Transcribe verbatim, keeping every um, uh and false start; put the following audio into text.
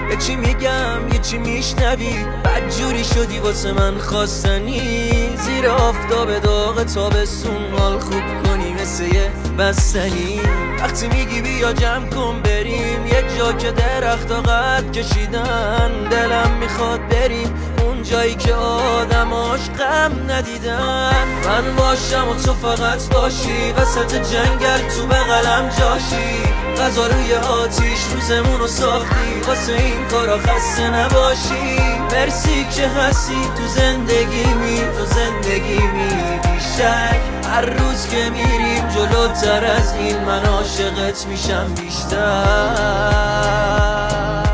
یه چی میگم یه چی میشنوی، بدجوری شدی واسه من خواستنی. زیر آفتاب داغ تابستون حال خوب کنی مثل یه بستنی. وقتی میگی بیا جمع کن بریم یه جا که درختا قد کشیدن، دلم میخواد بریم اون جایی که آدماش غم ندیدن. من باشم و تو فقط باشی، وسط جنگل تو بغلم جاشی. غذا روی آتیش روزمونو ساختی، واسه این کارا خسته نباشی. مرسی که هستی تو زندگیمی، تو زندگیمی بیشک. هر روز که میریم جلوتر از این من عاشقت میشم بیشتر.